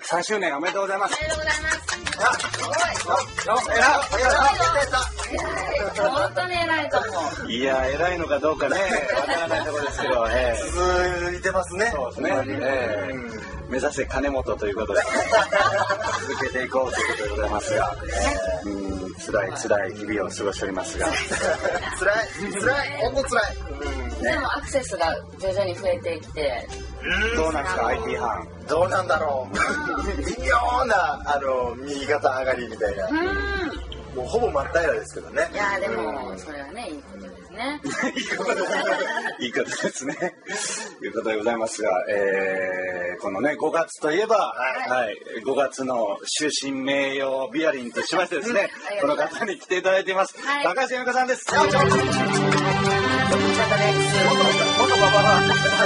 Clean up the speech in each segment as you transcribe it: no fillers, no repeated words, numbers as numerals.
3周年おめでとうございます。 おめでとうございます。本当に偉いと思う。 いや、偉いのかどうかね、わからないところですけど、 続いてますね。 そうですね。目指せ金本ということで続けていこうということでございますが、辛い日々を過ごしておりますが、 辛い、本当辛い。 でもアクセスが徐々に増えてきて、 どうなんですか IT 班。 どうなんだろう。微妙な右肩上がりみたいな。もうほぼ真っ平らですけどね。 いやでもそれはねいいことですね。 いいことですね。いうことでございますが、このね5月といえば、5月の終身名誉ビアリンとしましてですね、この方に来ていただいています。高橋由美子さんです。元バババ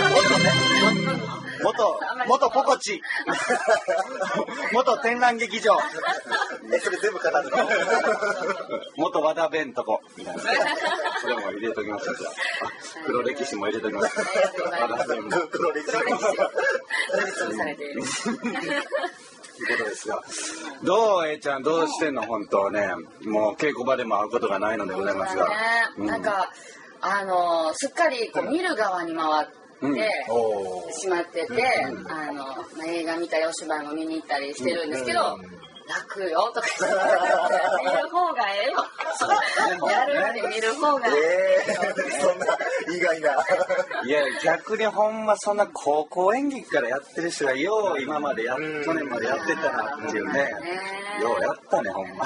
元ポコチ元天覧劇場それ全部語るの元和田弁とこみたいな、それも入れときますよ。黒歴史も入れときます。 黒歴史されているということですが、どうちゃんどうしてんの本当ね、もう稽古場でも会うことがないのでございますが、 なんかすっかりこう見る側に回ってしまってて、映画見たりお芝居も見に行ったりしてるんですけど、楽よとか見る方がええよ、やるより見る方がそんな意外な。 いや逆にほんまそんな高校演劇からやってる人がよう今まで去年までやってたなっていうね、ようやったねほんま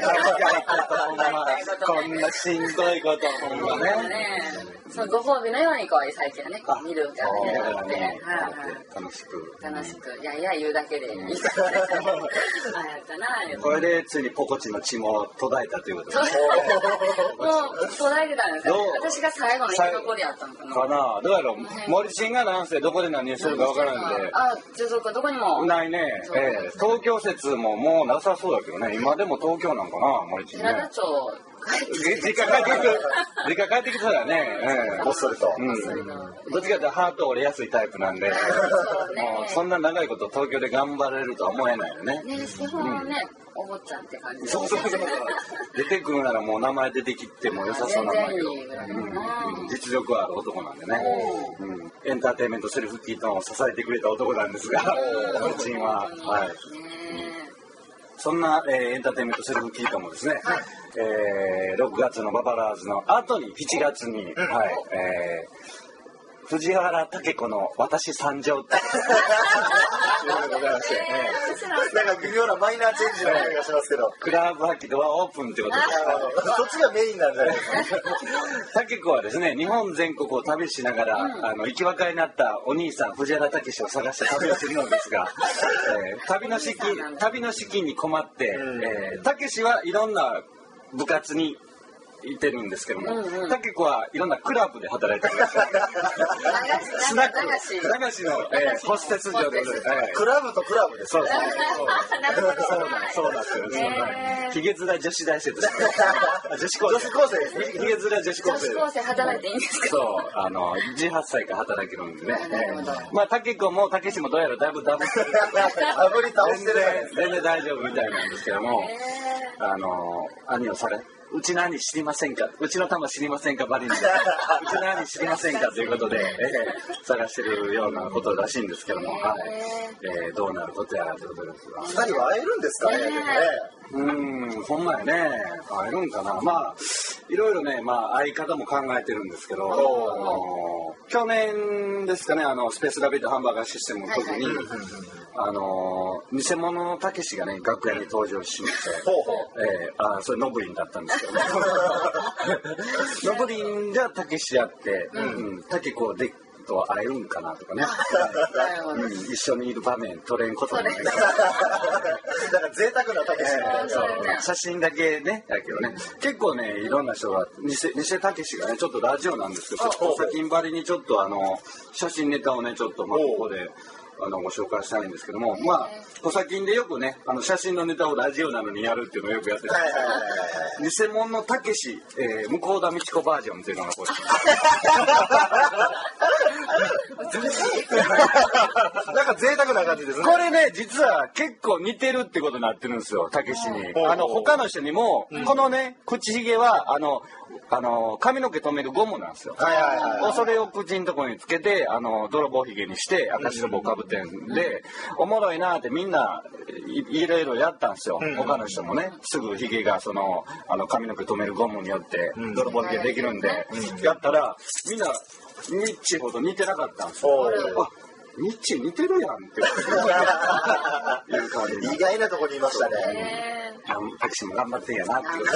こんなしんどいことほんまね、 そのご褒美のようにこう最近はねこう見る側になって楽しくいやいや言うだけでいいからやったな。 これでついにポコチの血も途絶えたということで、 もう途絶えてたんですよ。私が最後の生き残りやったのかな。 かな、どうやろう、森進がなんせどこで何してるかわからんで。 どこにもないね。東京説ももうなさそうだけどね。今でも東京なんかな、森進ね。 寺田町実家帰ってきそうだね。 ぼっそりと。 どっちかというとハート折れやすいタイプなんで、そんな長いこと東京で頑張れるとは思えないよね。 基本ね、お坊ちゃんって感じ。 そう出てくるならもう名前出てきても良さそうな名前よ。実力はある男なんでね。エンターテインメントセルフキートンを支えてくれた男なんですが、森進はそんなエンターテインメントセルフキートンもですね、6月のババラーズの後に7月に、藤原武子の私参上ってなんか微妙なマイナーチェンジの感じがしますけど、 クラブ秋ドアオープンってことでそっちがメインなんじゃないですか。 武子はですね日本全国を旅しながら、生き別れになったお兄さん藤原武を探して旅をするのですが、旅の資金に困って、武はいろんな部活にいてるんですけども、武子はいろんなクラブで働いてるんですよ。スナック流しのホステス嬢で、 クラブとクラブです。 そうなんですよ。ヒゲ面女子大生です。女子高生です。ヒゲ面女子高生。 女子高生働いていいんですか。 そう18歳から働けるんでね。まあ武子も武志もどうやらだいぶダブってる。 炙り倒してる。 全然大丈夫みたいなんですけども、兄をされ。うちの兄知りませんか、うちの玉知りませんかバリにうちの兄知りませんかということで、探してるようなことらしいんですけども、どうなることやらということですが、 2人は会えるんですかね。 ほんまやね、会えるんかな。まあいろいろね、会い方も考えてるんですけど、去年ですかね、スペースラビットハンバーガーシステムの時に、偽物のたけしがね楽屋に登場しまして、それノブリンだったんですけどねノブリンがたけしやってたけこでと会えるんかなとかね一緒にいる場面撮れんこともないだから贅沢なたけし写真だけねだけどね、結構ねいろんな人が偽たけしがねちょっとラジオなんですけど、先んばりにちょっと初心ネタをねちょっとここでご紹介したいんですけども、まあ小先でよくね写真のネタをラジオなのにやるっていうのをよくやってるんですけど、偽物のたけし向田美智子バージョンっていうのがこれなんか贅沢な感じですね。 これね実は結構似てるってことになってるんですよ、たけしに。他の人にも、このね口ひげは髪の毛留めるゴムなんですよ。それを口のところにつけて泥棒ひげにして赤白棒かぶってんで、おもろいなってみんないろいろやったんですよ。他の人もねすぐひげが髪の毛留めるゴムによって泥棒ひげできるんで、やったらみんなニッチほど似てなかったんですよ。ニッチ似てるやんっていう感じ。 意外なところにいましたね。 タクシーも頑張ってんやなっていう。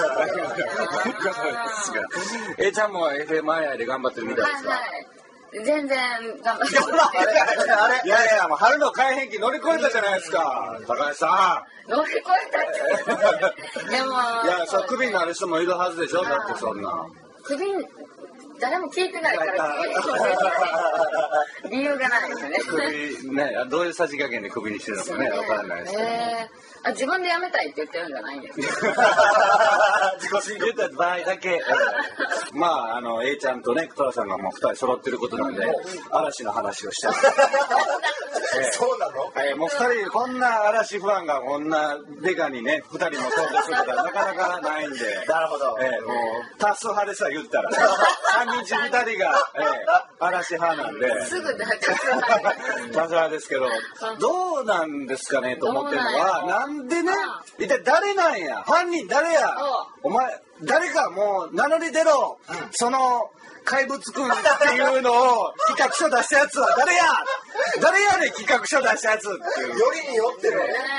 ちゃんも FMI で頑張ってるみたいですか？ 全然頑張っていやいや、もう春の改変期乗り越えたじゃないですか、高橋さん。乗り越えたって。でも。いや、そうクビになる人もいるはずでしょ、だってそんな。 クビ誰も聞いてないから理由がないですよね。 首ね、どういうさじ加減で首にしてるのかね、わからないですけど。 自分で辞めたいって言ってるんじゃないんですか。 自己申告言った場合だけ。まあA ちゃんとねトラさんがもう2人揃ってることなんで嵐の話をしたい。 そうなの？ もう2人こんな嵐ファンがこんなデカにね2人も登場することはなかなかないんで。 なるほど。 もう多数派でさ言ったら3人2人が嵐派なんで。 すぐ多数派ですけど、どうなんですかねと思ってるのはなんでね、一体誰なんや、犯人誰や、お前誰かもう名乗り出ろ、その怪物くんっていうのを企画書出したやつは誰やね企画書出したやつっていう。 よりによってる。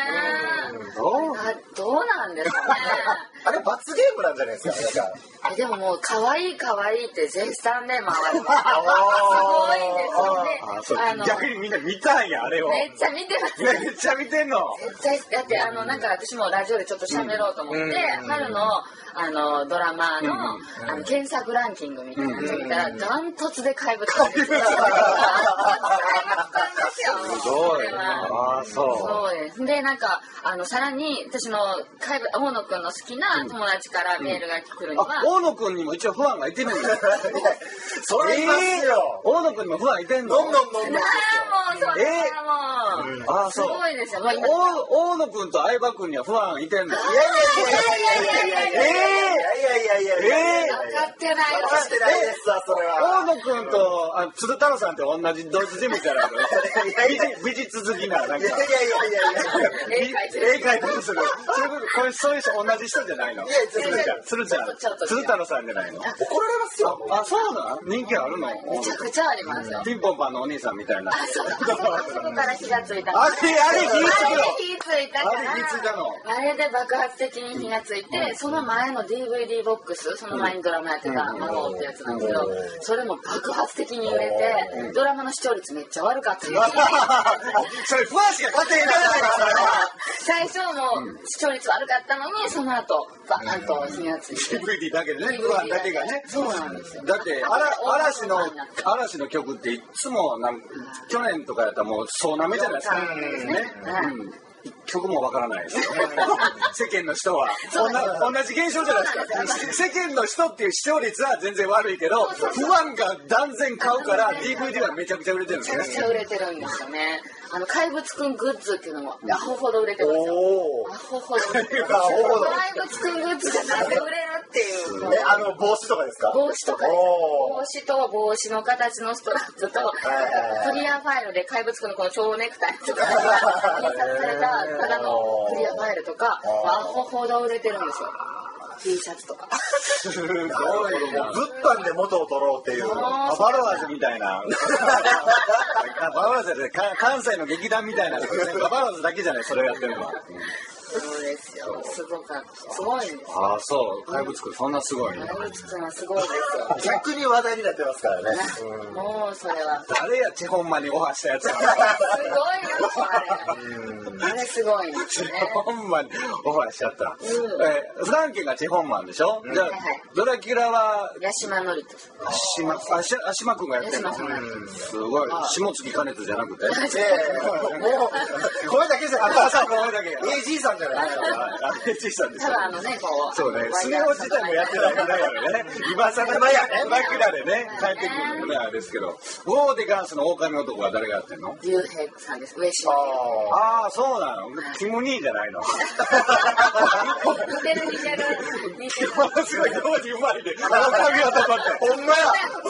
どうなんですかね。 あれ罰ゲームなんじゃないですか。 でももう可愛いって絶賛で回る。すごいですよね。 逆にみんな見たんやあれを。 めっちゃ見てます。 めっちゃ見てんの。 絶対だってなんか私もラジオでちょっと喋ろうと思って、春のドラマの検索ランキングみたいなの見たらダントツで怪物なんですよ。 すごい。 そうです。でなんかさらに私の大野くんの好きな友達からメールが来るのは、 大野くんにも一応ファンがいてるんですよ。 それいますよ。 大野くんにもファンいてんの？ どんどんすごいですよ。 大野くんと相葉くんにはファンいてんの？いや分かってないですわそれは。 大野くんと鶴太郎さんって同じ同一人物やないか。美術好きななんか。絵描いたりする。そういう人同じ人じゃないの？鶴太郎さんじゃないの？ 怒られますよ。 あ、そうなん？人気あるの？ めちゃくちゃありますよ。 ピンポンパンのお兄さんみたいな。 そこから火がついた。 あれ火ついたから。 あれで爆発的に火がついて、その前の DVD ボックス、その前にドラマやってた魔法ってやつなんですけど、それも爆発的に売れて、ドラマの視聴率めっちゃ悪かったんですよ。 それファンしか勝てへんから最初も視聴率悪かったのに、その後バーンと火がついて。 DVD だけでね、ファンだけがね。 そうなんですよ。 だって嵐の曲っていつも去年とかやったらもうそうなめじゃないですか。曲もわからないですよ。世間の人は同じ現象じゃないですか。世間の人っていう視聴率は全然悪いけど、ファンが断然買うから DVD はめちゃくちゃ売れてるんですね。 めちゃくちゃ売れてるんですよね。怪物くんグッズっていうのもアホほど売れてますよ。アホほど売れてます。怪物くんグッズがなんで売れるっていう。 帽子とかですか？ 帽子とかです。帽子と帽子の形のストラップとクリアファイルで怪物くんのこの蝶ネクタイとか印刷されたただのクリアファイルとかアホほど売れてるんですよ。T シャツとか。 すごいな。 物販で元を取ろうっていう。 バロワーズみたいな。バロワーズで関西の劇団みたいな。バロワーズだけじゃないそれをやってるのは。 そうですよ。すごかった。すごいんですよ。 ああ、そう。怪物くんそんなすごいね。 怪物くんはすごいですよ。 逆に話題になってますからね。 もうそれは。 誰やチェホンマンにオファーしたやつ。 すごいよ、あれすごいんですね。 チェホンマンにオファーしちゃった。フランケンがチェホンマンでしょ。じゃあドラキュラは八島智人。 足間くんがやってるの。すごい。下月兼人じゃなくて。 もう声だけじゃなくて、声だけ。AG さんじゃない。 AG さんです。 ただこう。 そうね。スネ夫自体もやってないからね。今さら枕でね帰ってくるねあれですけど。ウォーデガンスの狼男は誰がやってんの？ 竜兵さんです。上島。 ああ、そうなの。キム兄じゃないの。 似てる。 すごい当時うまいで。狼男って。ほんまや。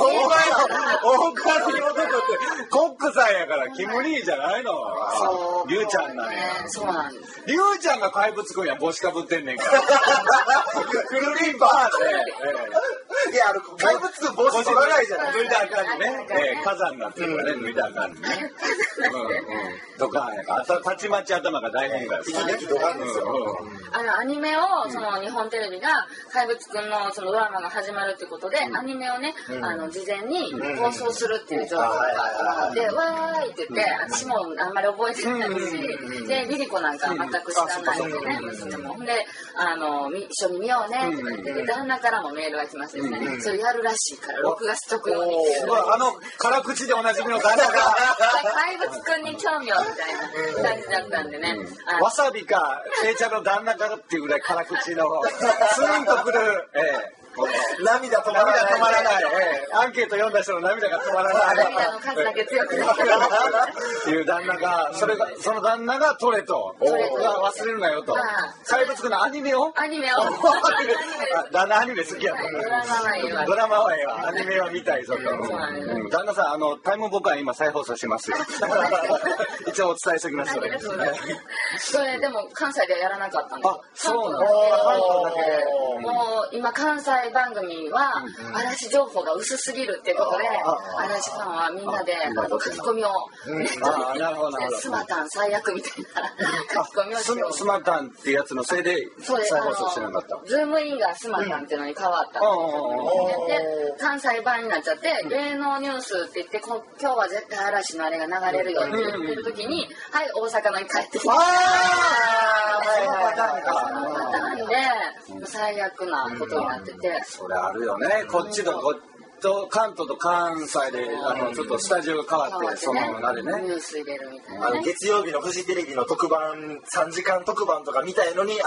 狼男ってコックさんやからキム兄じゃないの。リュウちゃんなんや。 そうなんです。 リュウちゃんが怪物くんや帽子かぶってんねんから。クルリンバーで。 いや、怪物くん帽子取らないじゃない。 脱いだらあかんね。火山になってるからね、脱いだらあかんね。ドカンやから。たちまち頭が大変だよ。 ドカンですよ。 アニメを日本テレビが怪物くんのドラマが始まるってことで、アニメをね事前に放送するっていう情報があって、わーいって言って、私もあんまり覚えてないし、でリリコなんか全く知らないんでね、娘も。で一緒に見ようねって言って、旦那からもメールが来ましてですね、それやるらしいから6月直後に。 辛口でおなじみの旦那が怪物くんに興味をみたいな感じだったんでね。 わさびか聖茶の旦那かっていうぐらい辛口のスーンとくる。 涙止まらない。 アンケート読んだ人の涙が止まらない。 涙の数だけ強くなったっていう旦那が、その旦那がトレと忘れるなよと。怪物くんのアニメを旦那アニメ好きやったドラマはええわ。アニメは見たいぞと。旦那さんタイムボカン今再放送しますよ。一応お伝えしておきます。 それでも関西ではやらなかったんです。 あ、そうなの。 もう今関西番組は嵐情報が薄すぎるっていうことで、嵐ファンはみんなで書き込みをスマタン最悪みたいな書き込みをしよう。 スマタンってやつのせいで再放送してなかった。 ズームインがスマタンっていうのに変わったんですよ。で関西版になっちゃって芸能ニュースって言って今日は絶対嵐のあれが流れるよって言ってる時にはい大阪のに帰ってきて、そのパターンで最悪なことになってて。 それあるよね。こっちと関東と関西でちょっとスタジオが変わってそのあれね。 ニュース入れるみたいなね。 月曜日のフジテレビの特番3時間特番とか見たいのに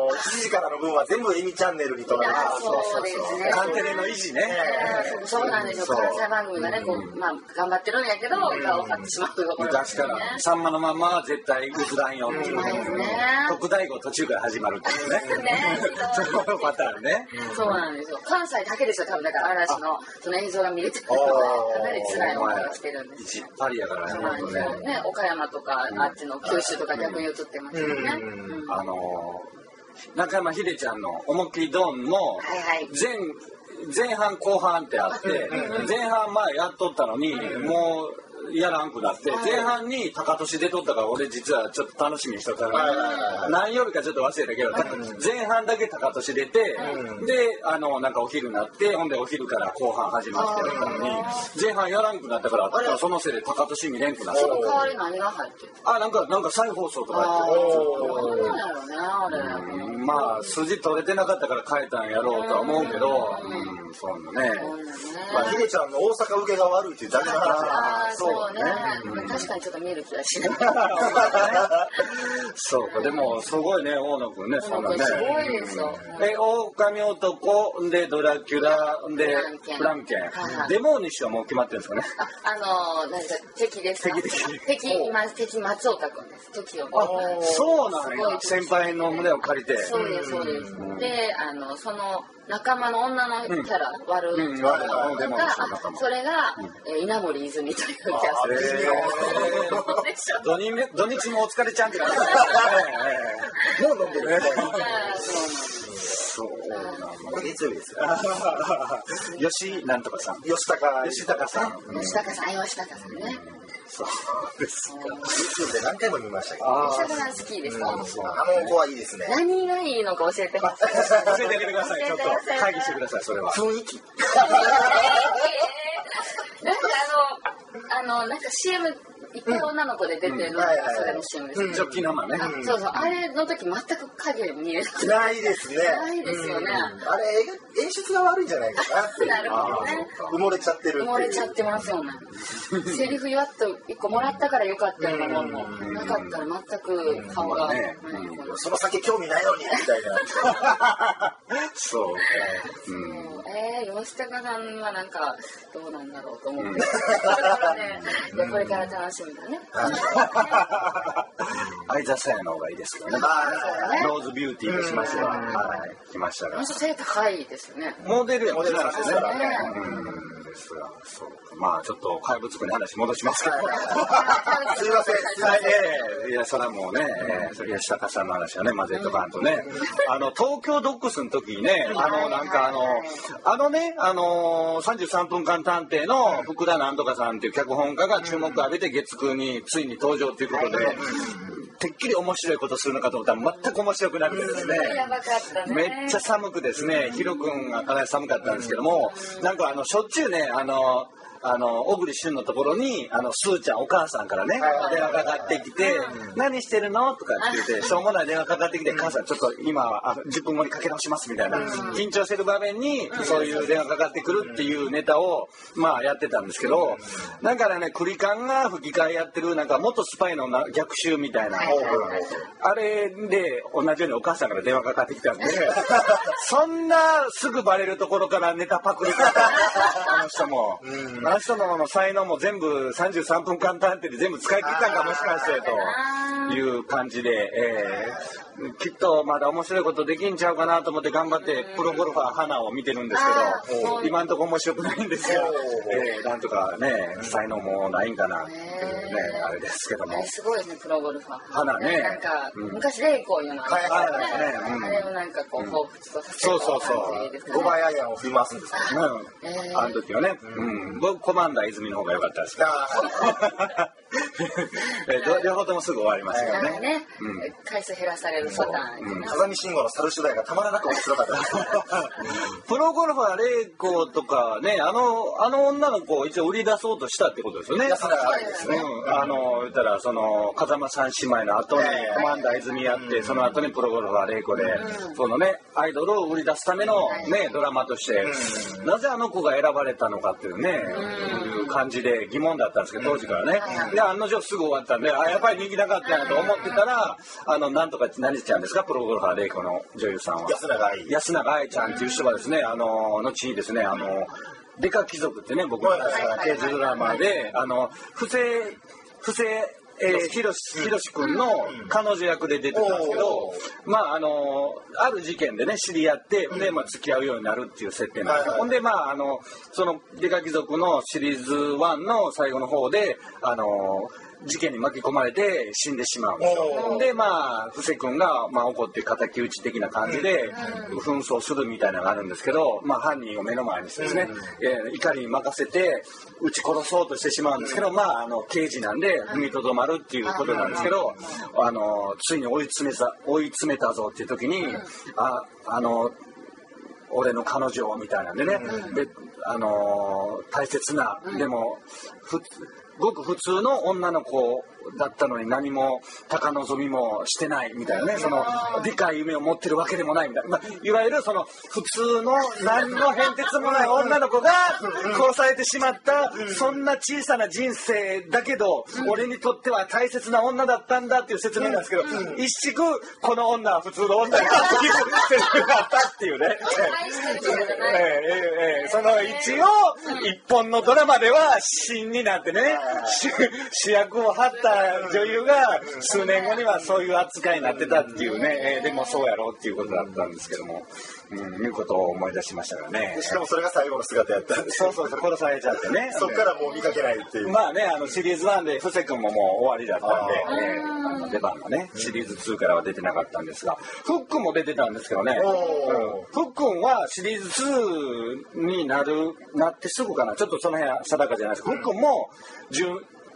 7時からの分は全部エミチャンネルにとか。 そうですね。 カンテレの維持ね。 そうなんですよ。関西番組がね頑張ってるんやけど顔を張ってしまうところ。 昔からさんまのまんまは絶対映らんよっていう特大号途中から始まるっていうね。そのパターンね。 そうなんですよ。関西だけですよ多分だから嵐のその映像が見れてるのでかなり辛い思いがしてるんですよ。一パリやからね。岡山とかあっちの九州とか逆に映ってますよね。 中山秀ちゃんの思いっきりドンの前半後半ってあって前半やっとったのにもうやらんくなって前半に高俊出とったから俺実はちょっと楽しみにしとったから何よりかちょっと忘れたけど前半だけ高俊出てでなんかお昼になってほんでお昼から後半始まってたのに前半やらんくなったからそのせいで高俊見れんくなった。 その代わり何が入ってる？ なんか再放送とかやってる。 なんやろねあれ。 筋取れてなかったから変えたんやろうとは思うけどそうね。 秀ちゃんの大阪受けが悪いっていうだけの話。 そうね。確かにちょっと見える気がしない。 そうか、でもすごいね、大野くんね、そんなね。 すごいですよ。 狼男でドラキュラでフランケン。デモーニッシュはもう決まってるんですかね。 敵ですか。敵松岡くんです。敵を。 そうなんや。先輩の胸を借りて。 そうですそうです。で、その仲間の女のキャラ悪いがそれが稲森泉というキャラ。 土日もお疲れちゃんって感じ。 もう飲んでる。 そうなんだ。 月曜日ですよ。 吉なんとかさん。 吉高さんね。 そうですか。 YouTube で何回も見ましたけど、 お魚好きですか？ あの子はいいですね。 何がいいのか教えてください。 教えてあげてください。ちょっと会議してください。それは雰囲気。 なんか CM いっぱい女の子で出てるのがそれの CM ですね。 ジョッキ生ね。 そうそう、あれの時全く影見えないですね。 ないですよね。 あれ演出が悪いんじゃないかなって。 なるほどね。 埋もれちゃってる。 埋もれちゃってますよね。セリフ言わっと1個もらったからよかったようなものもなかったら全く顔が。 その先興味ないのにみたいな。 そう。 吉高さんはなんかどうなんだろうと思って。これから楽しみだね。 相座さやの方がいいですけどね。ローズビューティーとしましては来ましたが。 背高いですよね。 モデルなんですよね。 ですが、 そうまあちょっと怪物くんに話戻しますけど。 すいません。 いやそれはもうね、吉高さんの話はね、混ぜとかんとね、東京ドックスの時にね、なんか33分間探偵の福田なんとかさんっていう脚本家が注目を浴びて月9についに登場ということで。てっきり面白いことするのかと思ったら全く面白くなくてですね、めっちゃ寒くですね、ヒロ君がかなり寒かったんですけども、なんかしょっちゅうね、小栗旬のところにスーちゃんお母さんからね電話かかってきて「何してるの?」とかって言ってしょうもない電話かかってきて「母さんちょっと今10分後にかけ直します」みたいな緊張してる場面にそういう電話かかってくるっていうネタをまあやってたんですけど、だからねクリカンが吹き替えやってるなんか元スパイの逆襲みたいなあれで同じようにお母さんから電話かかってきたんでそんなすぐバレるところからネタパクリかあの人も。あの人の才能も全部33分間探偵で全部使い切ったんかもしかしてという感じで、きっとまだ面白いことできんちゃうかなと思って頑張ってプロゴルファー花を見てるんですけど今んとこ面白くないんですよ。なんとかね才能もないんかなっていうねあれですけども。 すごいですねプロゴルファー。 花ね。 なんか昔レイコーいうのあれをなんかこう彷彿とさせる感じですね。 5倍アイアンを振り回すんですか。 あの時はね。僕コマンダー泉の方が良かったですけど。両方ともすぐ終わりますよね。 回数減らされるパターン。 風見慎吾の猿主題がたまらなく面白かったです。 プロゴルファーレイコとかね、あの女の子を一応売り出そうとしたってことですよね。 そうですね。 言ったらその風間三姉妹の後にコマンダー泉やってその後にプロゴルファーレイコでそのねアイドルを売り出すためのねドラマとしてなぜあの子が選ばれたのかっていうねいう感じで疑問だったんですけど当時からね。で案の定すぐ終わったんでやっぱり人気なかったなと思ってたらなんとか何ちゃんですかプロゴルファーレイコの女優さんは安永愛ちゃんっていう人がですね後にですねデカ貴族ってね僕が刑事ドラマで布施ひろし君の彼女役で出てたんですけどある事件でね知り合ってで付き合うようになるっていう設定なんですよ。ほんでそのデカ貴族のシリーズ1の最後の方で事件に巻き込まれて死んでしまうんですよ。で布施君が怒って敵討ち的な感じで紛争するみたいなのがあるんですけど犯人を目の前にしてですね怒りに任せて撃ち殺そうとしてしまうんですけど刑事なんで踏みとどまるっていうことなんですけどついに追い詰めたぞっていう時に俺の彼女みたいなんでねで大切なでもごく普通の女の子だったのに何も高望みもしてないみたいなねでかい夢を持ってるわけでもないみたいな、いわゆる普通の何の変哲もない女の子が殺されてしまったそんな小さな人生だけど俺にとっては大切な女だったんだっていう説明なんですけど一宿この女は普通の女だっていう説明があったっていうね一応一本のドラマでは芯になってね主役を張った女優が数年後にはそういう扱いになってたっていうねでもそうやろうっていうことだったんですけどもいうことを思い出しましたがね。 しかもそれが最後の姿やったんでそう殺されちゃってねそっからもう見かけないっていうシリーズ1で布施君ももう終わりだったんで出番がねシリーズ2からは出てなかったんですがフックも出てたんですけどねフックはシリーズ2になってすぐかなちょっとその辺は定かじゃないですけどフックも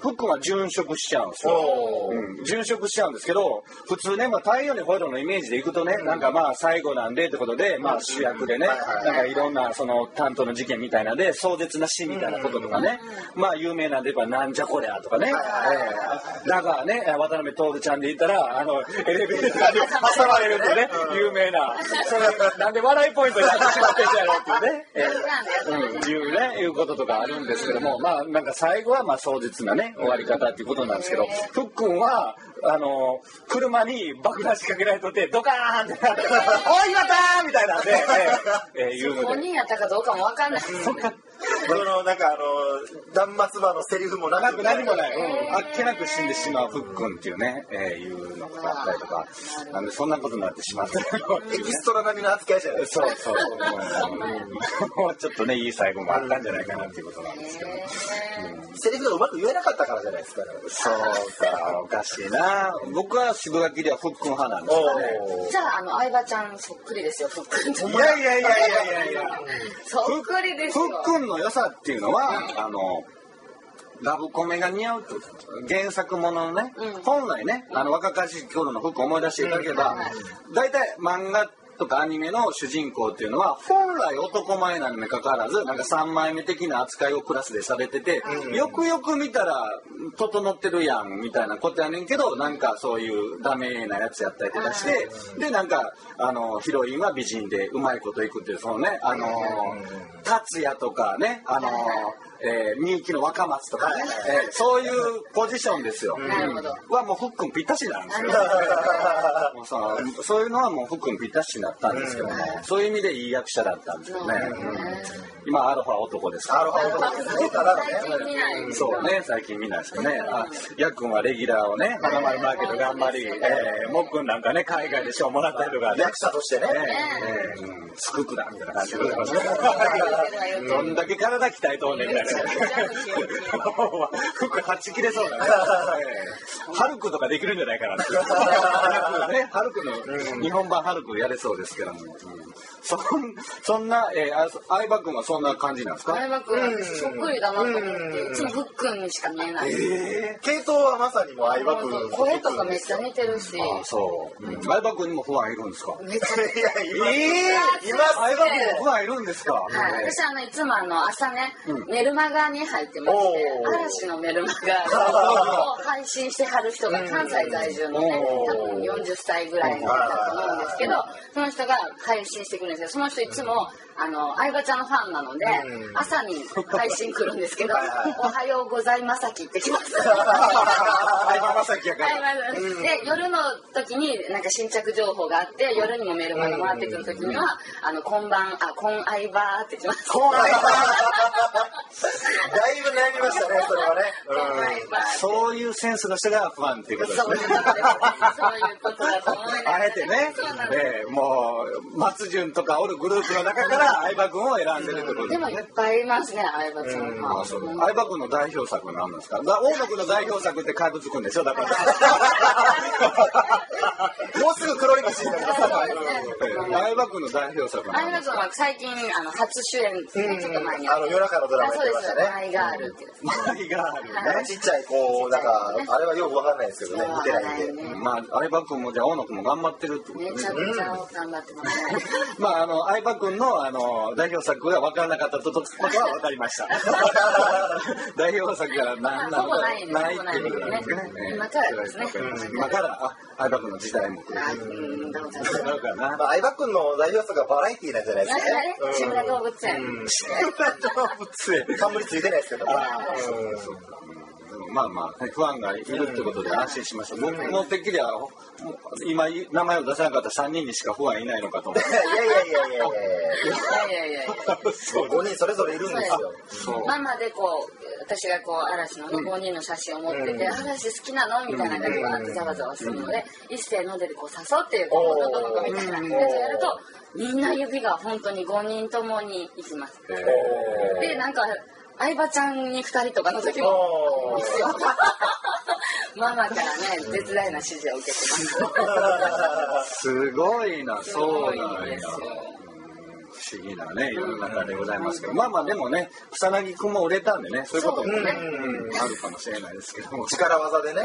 ふっくんは殉職しちゃうんですよ。殉職しちゃうんですけど、普通ね、太陽にほえろのイメージでいくとね、なんか最後なんでってことで、主役でね、なんかいろんなその担当の事件みたいなで、壮絶な死みたいなこととかね、有名なんで言えばなんじゃこりゃとかね、だからね、渡辺徹ちゃんで言ったら、エレベーターに挟まれるってね、有名な、それ、なんで笑いポイントになってしまってんじゃろうっていうね、いうこととかあるんですけども、なんか最後は壮絶なね、終わり方っていうことなんですけど、ふっくんは、車に爆弾仕掛けられとって、ドカーンってなって、おい、岩田みたいなんで、言うので。 本人やったかどうかもわかんない。 なんか断末魔のセリフもなく何もない、あっけなく死んでしまうふっくんっていうね、いうのがあったりとか、なんでそんなことになってしまったエキストラ並みの扱いじゃないですか。 そうもうちょっとねいい最後もあったんじゃないかなっていうことなんですけど、 セリフがうまく言えなかったからじゃないですか。 そうか、おかしいな。僕は渋垣ではふっくん派なんですよね。 じゃあ相葉ちゃんそっくりですよ、ふっくんと。 いやそっくりですよ。 ふっくんの良さっていうのは、ラブコメが似合うと、原作もののね、本来ね、若かりし頃のふっくん思い出していただければ、大体漫画とかアニメの主人公っていうのは本来男前なのにかかわらずなんか3枚目的な扱いをクラスでされてて、よくよく見たら整ってるやんみたいなことやねんけど、なんかそういうダメなやつやったりとかして、でなんかヒロインは美人でうまいこといくっていう、そのね達也とかねみゆきの若松とかね、そういうポジションですよ。はもうふっくんぴったしなんですよ。もうそういうのはもうふっくんぴったしになったんですけども、そういう意味でいい役者だったんですよね。今アロハ男ですから。そうね、最近見ないですよね。やっくんはレギュラーをね、花丸マーケット頑張り、もっくんなんかね、海外で賞もらったりとかね、 役者としてね、 スクープだみたいな感じでございますね。どんだけ体鍛えとんねんみたいな。服はち切れそうだね。ハルクとかできるんじゃないかなって。ね、ハルクの日本版ハルクやれそうですけども。そんな相葉君はそんな感じなんですか？ 相葉君そっくりだなと思って、いつもふっくんにしか見えない。 系統はまさにも相葉君。 声とかめっちゃ似てるし。 そう。相葉君にもファンいるんですか？ めっちゃ。 います。 相葉君もファンいるんですか？ はい。私いつも朝ねメルマガに入ってまして、嵐のメルマガを配信してはる人が関西在住のね、多分40歳ぐらいの方だと思うんですけど、その人が配信してくるんですけど、その人いつも相葉ちゃんのファンなので、朝に配信来るんですけど、おはようございまさきって来ます。 相葉まさきやから。 で、夜の時になんか新着情報があって、夜にもメールが回ってくる時には、こん相葉って来ます。 こん相葉だいぶ悩みましたね、それはね。 そういうセンスの人がファンっていうことですね。 そういうことだと思います。 あえてね、もう松潤とかおるグループの中から相葉君を選んでるってことですね。 でもいっぱいいますね、相葉ちゃん。 相葉君の代表作は何なんですか？大野君の代表作って怪物くんでしょ、だから。 もうすぐ黒いマシンになります。 相葉君の代表作は相葉君は最近初主演ですね、ちょっと前に夜中のドラマそうです、マイガールっていう。 マイガールね。 ちっちゃい子なんかあれはよくわかんないですけどね、見てないんで。 相葉君もじゃあ大野君も頑張ってるってことね。 めちゃくちゃ頑張ってますね。 相葉君の代表作が分からなかったことは分かりました。代表作が何なのかないっていうことなんですね。 今からですね。 今から相葉君の時代も来る。 相葉君の代表作がバラエティーなんじゃないですかね。 志村動物園。 冠ついてないですけど。 まあ不安がいるってことで安心しました。僕もてっきりは今名前を出さなかった3人にしか不安いないのかと思って。 いや5人それぞれいるんですよ。 ママで私が嵐の5人の写真を持ってて、嵐好きなのみたいな感じでわーってざわざわするので、一斉ので誘っていう男の子みたいなやつをやると、みんな指が本当に5人ともに行きます。でなんか相葉ちゃんに2人とかの時もですよ。ママからね絶大な支持を受けてます。 すごいな、そうなんや。 不思議なね世の中でございますけど、まあまあでもね草薙くんも売れたんでねそういうこともねあるかもしれないですけども、 力技でね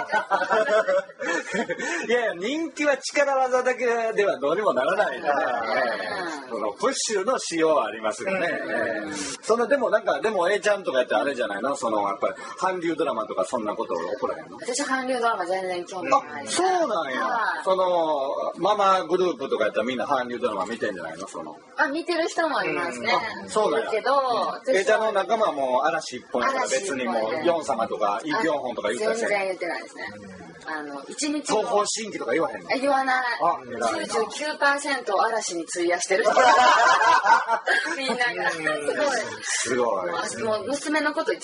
いやいや人気は力技だけではどうにもならないからそのプッシュの仕様はありますよね。そのでもなんかでも A ちゃんとかやってあれじゃないの、そのやっぱり韓流ドラマとかそんなこと起こらへんの？ 私韓流ドラマ全然興味ない。 そうなんや。そのママグループとかやったらみんな韓流ドラマ見てんじゃないの？その見てる人もいますね。 そうなんや。 けど A ちゃんの仲間はもう嵐一本やから別にもうヨン様とかイ・ビョンホンとか言ったり全然言ってないですね。一日東方神起とか言わへんの？ 言わない。99% を嵐に費やしてるみんながすごい。 もう娘のこと 1% で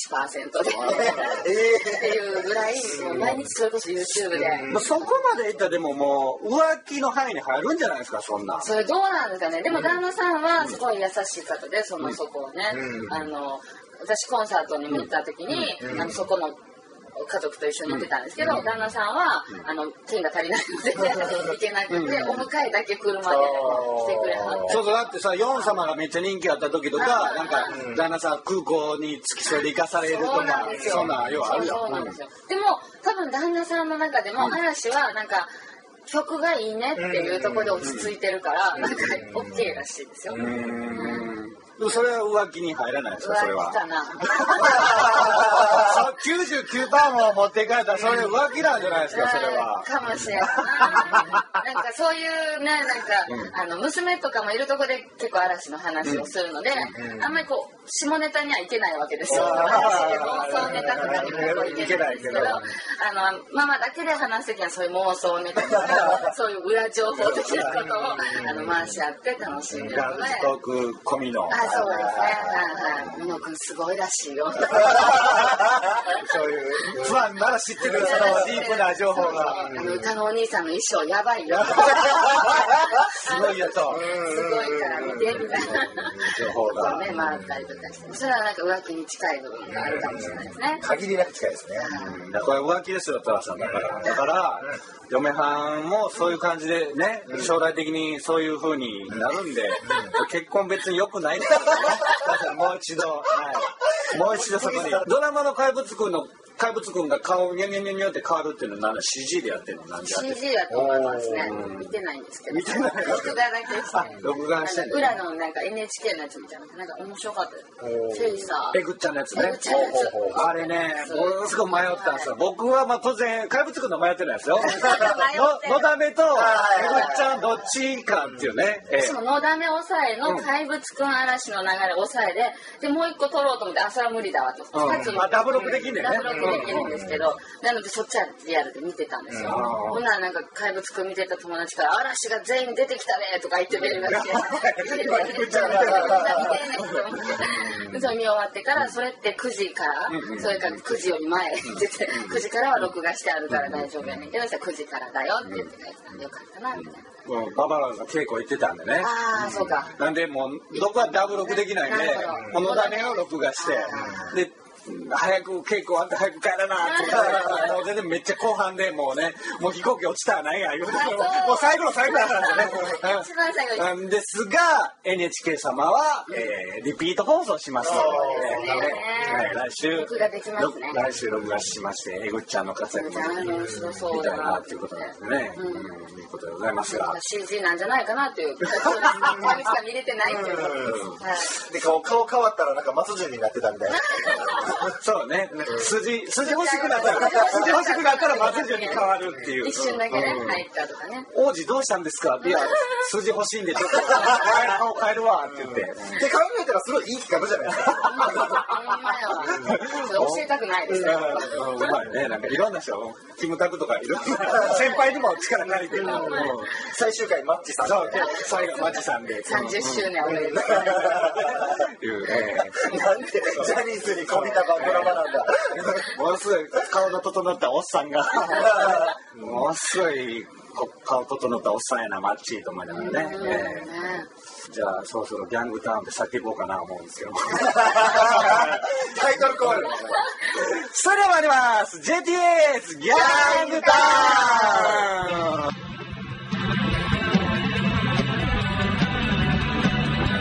っていうぐらいもう毎日それこそ YouTube でそこまでいったらでももう浮気の範囲に入るんじゃないですかそんな。 それどうなんですかね。でも旦那さんはすごい優しい方でそこをね私コンサートに見た時にそこの家族と一緒に行ってたんですけど、旦那さんは券が足りないので行けなくてお迎えだけ車で来てくれはった。 そうそう、だってさヨン様がめっちゃ人気あった時とかなんか旦那さん空港に付き添いで行かされるとかそんな要はあるよ。 そうなんですよ。でも多分旦那さんの中でも嵐はなんか曲がいいねっていうところで落ち着いてるからなんか OK らしいですよ。 それは浮気に入らないですか？それは浮気かな 99% も持っていかれたらそれ浮気なんじゃないですか？それはかもしれないなんかそういうねなんか娘とかもいるところで結構嵐の話をするのであんまりこう下ネタにはいけないわけですよ。嵐で妄想ネタとかにもいけないんですけどママだけで話すときはそういう妄想ネタとかそういう裏情報的なことを回し合って楽しんでるのでストーク込みのそうですね。みのくんすごいらしいよ。 そういう不安なら知ってるそのディープな情報が。 歌のお兄さんの衣装やばいよ。 すごいやと。 すごいから見てみたいな情報がね回ったりとかして、それはなんか浮気に近い部分があるかもしれないですね。 限りなく近いですね。 これ浮気ですよ、トラさんだから。嫁はんもそういう感じでね、将来的にそういう風になるんで、結婚別に良くないですよね。だからもう一度そこに。ドラマの怪物くんが顔ニャニャニャニャって変わるっていうのは何 CG でやってるの？ CG だと思いますね。見てないんですけど。 見てない。 録画だけして。 録画してんの。 裏のなんか NHK のやつみたいななんか面白かったです。 ペグっちゃんのやつね。あれね、ものすごく迷ったんですよ。僕はまあ当然怪物くんの迷ってないですよ。のだめとペグっちゃんどっちかっていうね。 私ものだめ抑えの怪物くん嵐の流れ抑えでもう一個取ろうと思ってそれは無理だわと。 ダブロックできんねんね。 ダブロックできるんですけど、なのでそっちはリアルで見てたんですよ。ほんならなんか怪物くん見てた友達から嵐が全員出てきたねとか言ってメールが来てそれ見終わってからそれって9時からそれから9時より前って言って9時からは録画してあるから大丈夫やねんけど9時からだよって言ってたんでよかったなみたいな。 ババラが稽古行ってたんでね。 そうか。 なんでもう僕はダブ録できないんでこのだめを録画してで早く稽古終わって早く帰らなってもう全然めっちゃ後半でもうねもう飛行機落ちたらないや言うてもう最後の最後なんでね一番最後なんですが NHK 様はリピート放送しますので来週録画しましてえぐっちゃんの活躍も見たいなっていうことなんですねいうことでございますが CG なんじゃないかなっていう感じしか見れてないっていうで顔変わったらなんか松潤になってたみたいなそうね筋欲しくなったら松潤に変わるっていう一瞬だけね入ったとかね王子どうしたんですかいや筋欲しいんでちょっと顔変えるわって言ってで考えたらすごいいい企画じゃないですか教えたくないですねうまいねなんかいろんな人キムタクとかいろんな先輩にも力借りて最終回マッチさん最後マッチさんで 30周年おめでとうなんでジャニーズにこびたドラマなんだものすごい顔の整ったおっさんがものすごい顔整ったおっさんやなマッチーと思いながらねじゃあそろそろギャングタウンで叫ぼうかな思うんですけどタイトルコールそれでは参ります JTS ギャングタウン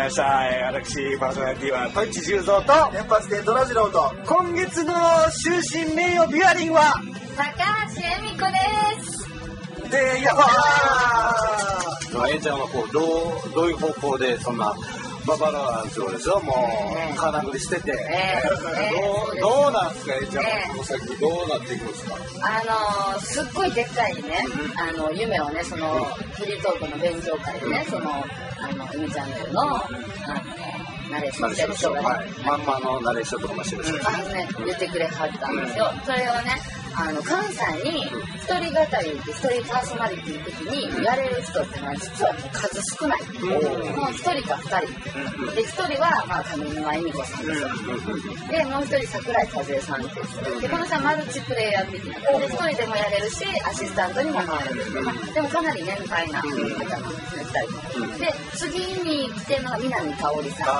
ました。私パーソナリティは戸市十三と連発で虎次郎と、 今月の終身名誉ビアリンは高橋恵美子ですで、やっちゃんはこうどういう方向でそんなババランスをでしょ、もう金繰りしてて、どうなんですか、ちゃんはこの先どうなっていくんですか。 すっごいでっかいね、夢をね、そのフリートークの勉強会でね、そのエミチャンネルのナレーションしてる人がね、 まんまのナレーションとかもしてるし、 言ってくれはったんですよ。それをね、関西に一人語りで一人パーソナリティ的にやれる人ってのは実はもう数少ない。もう一人か二人で、一人は上沼恵美子さんですよ。でもう一人桜井和恵さんっていう人で、この人はマルチプレイヤー的なで、一人でもやれるしアシスタントにも回れる、でもかなり年配な方なんですね、2人で、次に来てるのが南かおりさん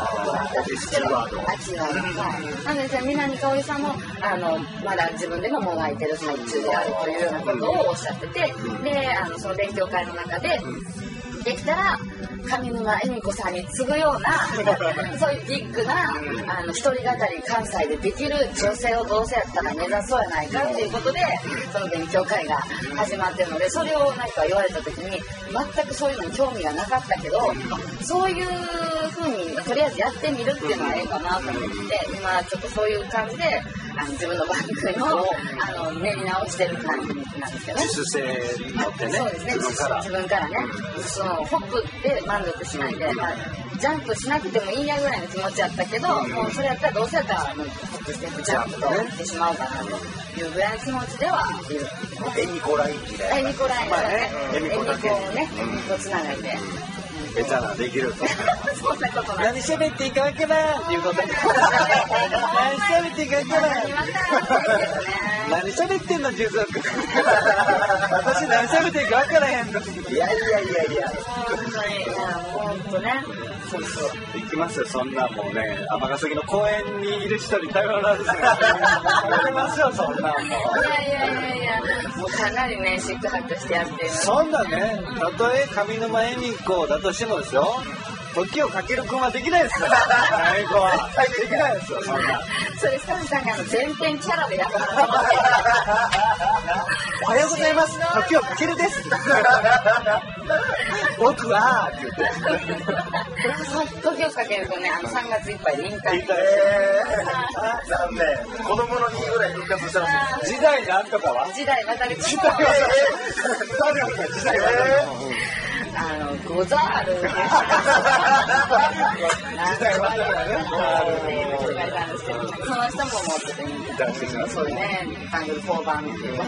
なので、南かおりさんもまだ自分でももがいてる最中であるというようなことをおっしゃってて、でその勉強会の中でできたら上沼恵美子さんに次ぐようなそういうビッグな一人語り関西でできる女性をどうせやったら目指そうやないかということで、その勉強会が始まってるので、それを何か言われた時に全くそういうのに興味がなかったけど、そういう風にとりあえずやってみるっていうのはええかなと思って、今ちょっとそういう感じで自分の番組も練り直してる感じなんですけどね。 自主性によってね。 そうですね、自分からね、そのホップで満足しないで、ジャンプしなくてもいいやぐらいの気持ちやったけど、もうそれやったらどうせやったらホップしてジャンプとしてしまうかなというぐらいの気持ちではいる。 恵美子ラインみたいな。 恵美子ラインね、 恵美子だけにね、恵美子つながりで。 ベタなできると。 そんなことない。 何喋っていかなきゃなっていうことで。何喋っていかなきゃな。何喋ってんの、十三君。私何喋っていいか分からへんの。 いや。 本当ね。そうそう。 行きますよ、そんなもうね、尼崎の公園にいる人に頼らず。やめましょう、そんなもう。 いや、もうかなりね、シックハックしてやってる。 そんなね、たとえ上沼恵美子だとしてもですよ、時をかける君はできないですよ。恵美子は。できないですよ、そんな。 それスタッフさんが全編キャラでやった。 おはようございます。時をかけるです。僕はって言って。 時をかけるとね、3月いっぱいで引退。 残念。子供の日ぐらい復活してほしい。 時代なんとかは？ 時代渡り。 時代渡り。 ゴザール。時代渡りはね。その人ももうちょっと人気。そうね、タングル4番っていう。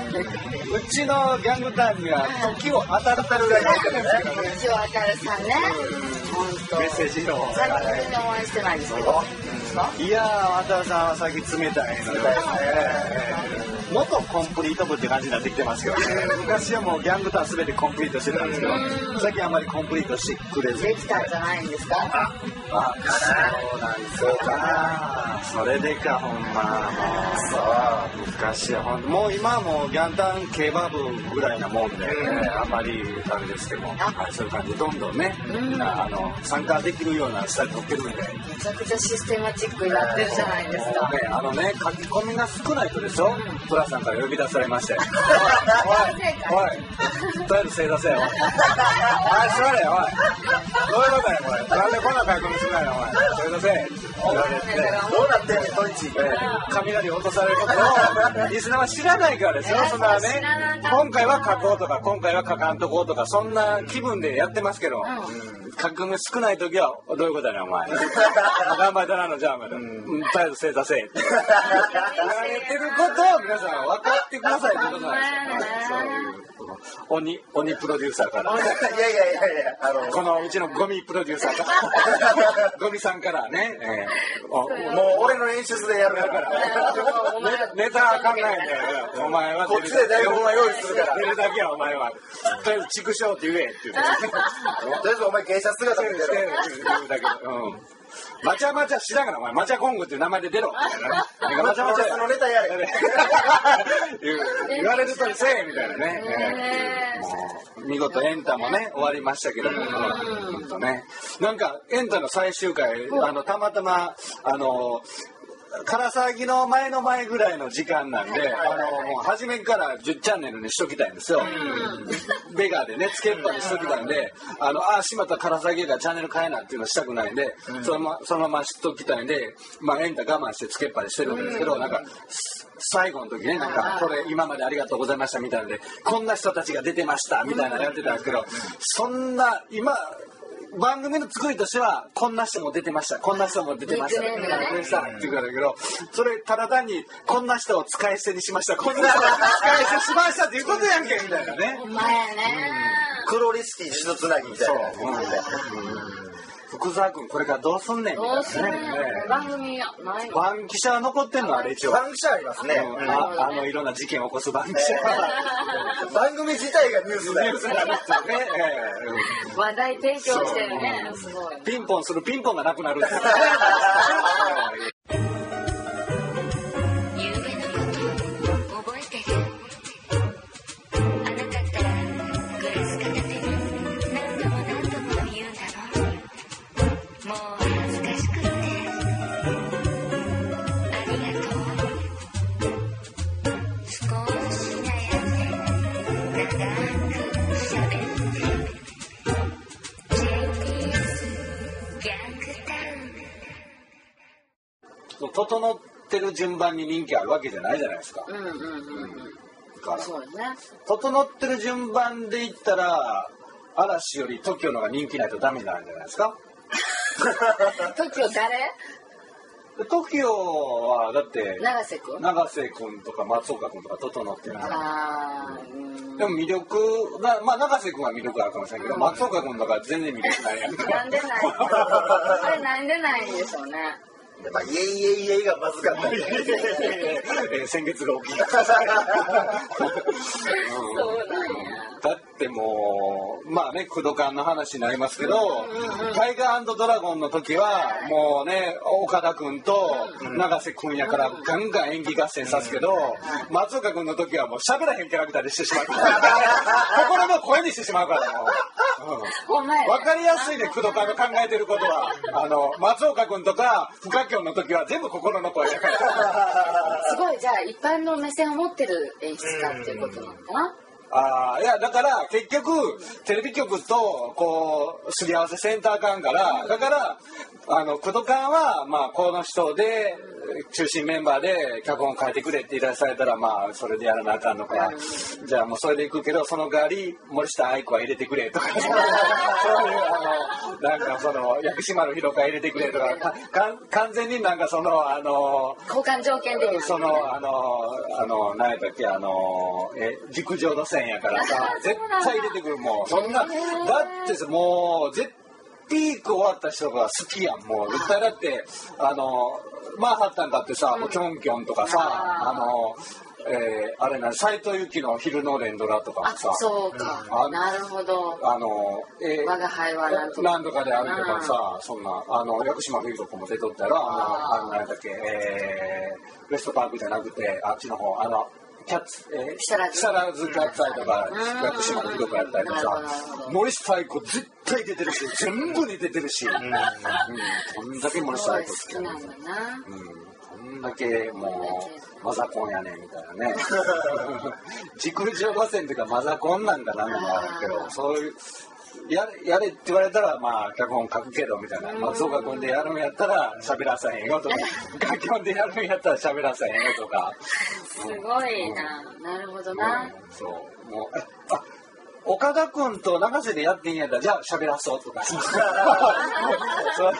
うちのギャングタイムには時を当たるぐらい入ってるんですけどね。 時を当たるさんね。本当。 メッセージの。 最近全然応援してないですけど。 いやー、渡さんは最近冷たいので。元コンプリート部って感じになってきてますけどね。昔はもうギャングターン全てコンプリートしてたんですけど、最近あまりコンプリートしてくれず。 できたんじゃないんですか？ そうなんですよ。それでか、ほんま。昔はもう今はもうギャンタン競馬部ぐらいなもんで、あまりあれですけども、そういう感じでどんどんね、参加できるようなスタイル取ってるんで。 めちゃくちゃシステマチックになってるじゃないですか。 書き込みが少ないとでしょ、トラさんから呼び出されまして。おい、とりあえず正座せよ。おい、座れよ、おい。どういうことや、これ。なんでこんな書き込み少ないの、お前。正座せえ。 どうなってんの、トイチ。 雷落とされることをリスナーは知らないからですよ。そんなね、今回は書こうとか今回は書かんとこうとか、そんな気分でやってますけど、書き込み少ない時はどういうことやねん、お前。頑張ったなの、じゃあお前、とりあえず正座せえって言われてることを皆さん分かってくださいってことなんですよ。鬼プロデューサーから。 いやこのうちのゴミプロデューサーから。ゴミさんからね。 もう俺の演出でやるから。 ネタ考えんだよ。お前は。 こっちで台本は用意するから。 出るだけはお前は。とりあえず畜生って言えって言って。 とりあえずお前芸者姿見てる。 だけ。 まちゃまちゃしながら、お前、マチャコングっていう名前で出ろ。まちゃまちゃのネタやれ。 言われるとせえみたいなね。もう見事エンタもね、終わりましたけども、本当ね。なんか、エンタの最終回、たまたま、唐騒ぎの前の前ぐらいの時間なんで、もう初めから10チャンネルにしときたいんですよ。ベガでね、つけっぱにしときたいんで、しまった唐騒ぎがチャンネル変えなっていうのしたくないんで、そのまましときたいんで、まあ、エンタ我慢してつけっぱにしてるんですけど、なんか、最後の時ね、なんか、これ今までありがとうございましたみたいなんで、こんな人たちが出てましたみたいなのやってたんですけど、そんな、番組の作りとしてはこんな人も出てましたこんな人も出てましたって言うんだけど、それただ単にこんな人を使い捨てにしましたこんな人を使い捨てしましたっていうことやんけみたいなね。 ほんまやね。 黒リスティ一つなぎみたいな。 福沢君これからどうすんねんみたいなね。 どうすんねん。番組ないの。 番記者は残ってんのあれ一応。 番記者ありますね。 いろんな事件を起こす番記者。 番組自体がニュースだよ。 話題提供してるね。すごい。 ピンポンするピンポンがなくなる。整ってる順番に人気あるわけじゃないじゃないですか。 そうですね。 整ってる順番で言ったら嵐より TOKIO の方が人気ないとダメなんじゃないですか。 TOKIO 誰 ？TOKIO はだって永瀬君とか松岡君とか整ってる。でも魅力まあ永瀬君は魅力あるかもしれないけど、松岡君とか全然魅力ないやんか。 なんでないあれなんでないんでしょうね。 まあ、イエイイエイイエイがまずかったんじゃないですか。 先月が大きい。だってもうまあねクドカンの話になりますけど、タイガー&ドラゴンの時はもうね岡田君と永瀬君やからガンガン演技合戦さすけど、松岡君の時はもう喋らへんキャラクターでしてしまう心の声にしてしまうからもう。分かりやすいねクドカンの考えてることは。松岡君とか深京の時は全部心の声だから。 すごいじゃあ一般の目線を持ってる演出家っていうことなのかな。 いやだから結局テレビ局とこうすり合わせセンター間からだからクドカンはまあこの人で中心メンバーで脚本を変えてくれって依頼されたらまあそれでやらなあかんのか、じゃあもうそれでいくけどその代わり森下愛子は入れてくれとかそういうなんかその薬師丸ひろか入れてくれとか完全になんかその交換条件でその何やったっけ陸上の線やからさ絶対入れてくるもうそんなだってさもうピーク終わった人が好きやんもう絶対だってマンハッタンだってさキョンキョンとかさあれな斉藤由貴の昼の連ドラとかさそうかなるほど我が輩はなんとかであるとかさそんな薬師丸ひろ子も出とったら何だっけウエストパークじゃなくてあっちの方キャッツ木更津キャッツアイとか薬師丸ひろ子やったりとかさ森下愛子絶対出てるし全部に出てるしこんだけ森下愛子好きなんだなこんだけもうマザコンやねみたいなね陸上路線というかマザコンなんかなんかあるけどそういうやれって言われたらまあ脚本書くけどみたいな松岡君でやるんやったら喋らさへんよとか楽曲でやるんやったら喋らさへんよとかすごいなるほどなそうもう岡田君と永瀬でやってんやったらじゃあ喋らそうとか喋ら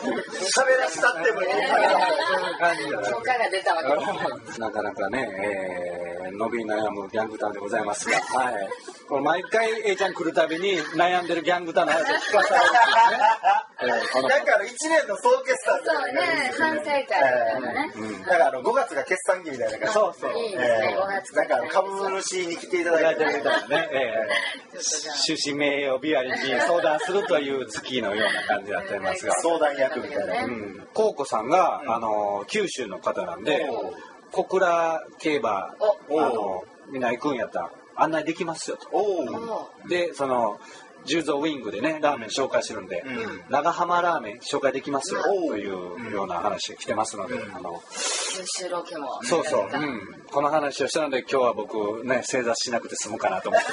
したってもいい許可が出たわけですなかなかね伸び悩むギャングタンでございますが、はい、これ毎回 A ちゃん来るたびに悩んでるギャングタンの話を聞かされるんですね。 なんか1年の総決算そうね、反省会とかね。 だから5月が決算期みたいな感じ。 そうそう。 いいですね、5月なんか株主に来ていただいてるみたいなね。 終身名誉ビアリンに相談するという月のような感じになってますが、 相談役みたいな。 コウコさんが九州の方なんで、小倉競馬みんな行くんやったら案内できますよと。でその十三ウィングでねラーメン紹介してるんで、長浜ラーメン紹介できますよというような話が来てますので、 九州ロケもそうそう、この話をしたので今日は僕ね正座しなくて済むかなと思って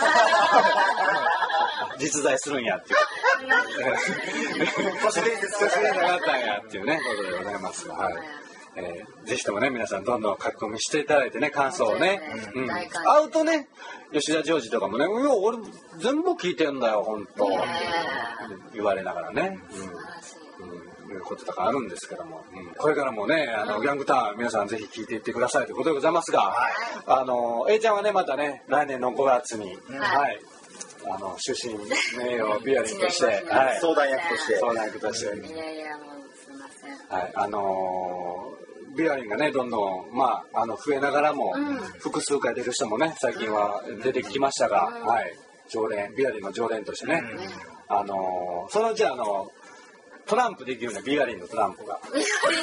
実在するんやっていう都市伝説があったんやっていうねことでございますが、はい。ぜひともね皆さんどんどん書き込みしていただいてね感想をね、会うとね吉田ジョージとかもね「いや俺全部聞いてんだよ本当」言われながらね、いうこととかあるんですけども、これからもねギャングターン皆さんぜひ聞いていってくださいということでございますが、A ちゃんはねまたね来年の5月に終身名誉ビアリンとして相談役としていやいやもうすいません。 ビアリンがねどんどん増えながらも、複数回出る人もね最近は出てきましたが、常連ビアリンの常連としてね、そのうちトランプできるねビアリンのトランプが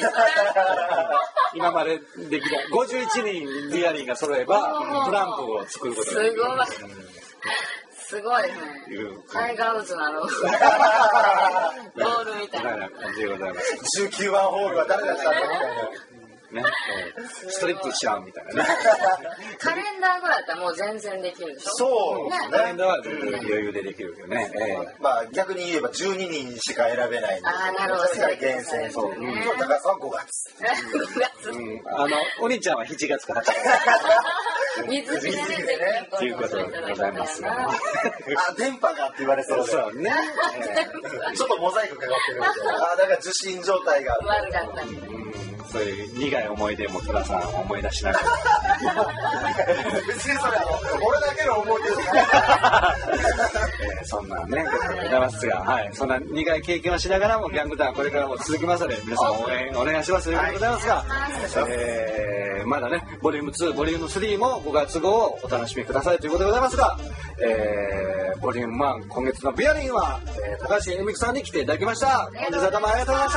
今までできた51人ビアリンが揃えばトランプを作ることができる。 すごいね。タイガー・ウッズのボールみたいな感じでございます。 19番ホールは誰だったんだみたいな。 ね、ストリップしちゃうみたいなね。 カレンダーぐらいだったらもう全然できるでしょ。 そうですね。 カレンダーは全然余裕でできるよね。 逆に言えば12人しか選べないんで。 なるほど。 厳選。そう。高橋さんは5月。 お兄ちゃんは7月か8月。 水着でね。 ということでございますが。 電波がって言われそうそうね。 ちょっとモザイクかかってるみたいな。だから受信状態が。 悪かった。 そういう苦い思い出も寅さん思い出しながら別にそれ俺だけの思い出ですそんなねことでございますが、そんな苦い経験をしながらもギャングターンこれからも続きますので皆さん応援お願いしますということでございますが、まだねボリューム2ボリューム3も5月号をお楽しみくださいということでございますが、ボリューム1今月のビアリンは、高橋恵美子さんに来ていただきました。本日はどうもありがとうございました。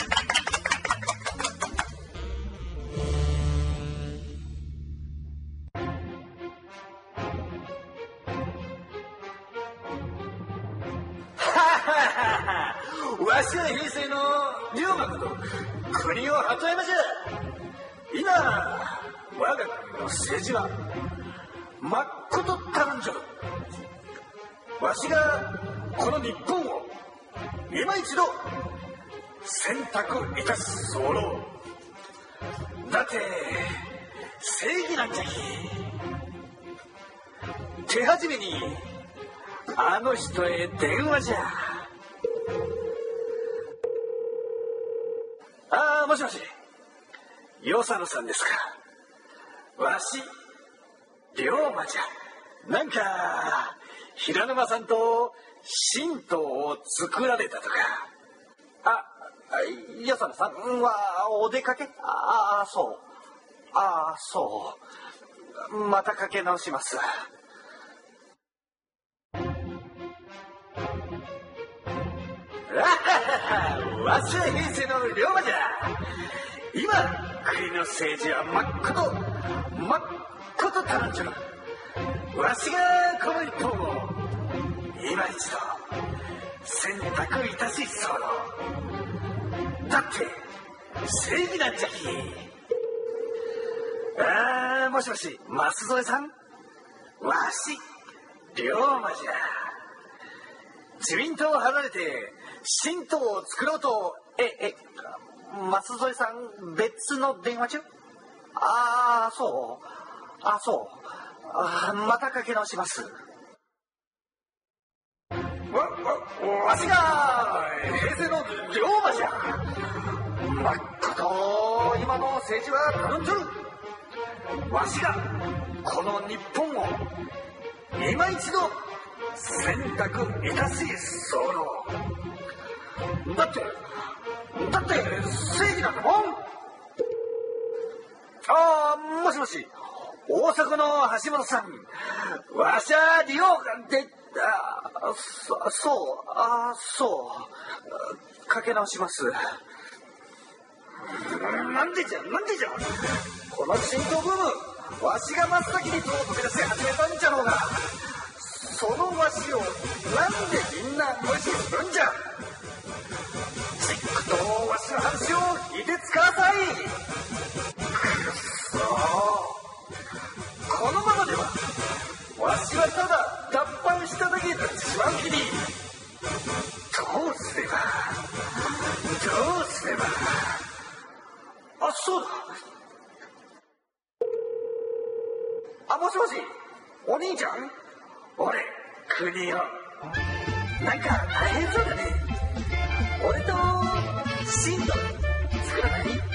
わしは平成の龍馬こと国を鳩山じゃ。今我が国の政治はまっことたるんじゃ。わしがこの日本を今一度選択いたす候。だって正義なんじゃき。手始めにあの人へ電話じゃ。もしもし、与謝野さんですか。わし龍馬じゃ。なんか平沼さんと神道を作られたとか。与謝野さんはお出かけ。そうまたかけ直します。わしは平成の龍馬じゃ。今国の政治はまっことたるんじゃ。わしがこの一本を今一度選択いたし候。だって正義なんじゃき。もしもし舛添さん。わし龍馬じゃ。自民党を離れて新党を作ろうと。舛添さん別の電話中。そうまたかけ直します。わしが平成の龍馬じゃ。まっこと今の政治はたるんじょる。わしがこの日本を今一度選択いたし候。だって正義なんだもん。もしもし、大阪の橋本さん、わしゃ利用で、かけ直します。なんでじゃこの浸透ブーム、わしが真っ先に戸を飛び出し始めたんじゃろうが、そのわしをなんでみんな無視するんじゃ。じっくとわしの話を聞いてつかさい。くっそー、このままではわしはただ脱藩しただけになってしまうきに、どうすればそうだ、もしもし、お兄ちゃん、俺国よ、なんか大変そうだね。俺とシンド作らない？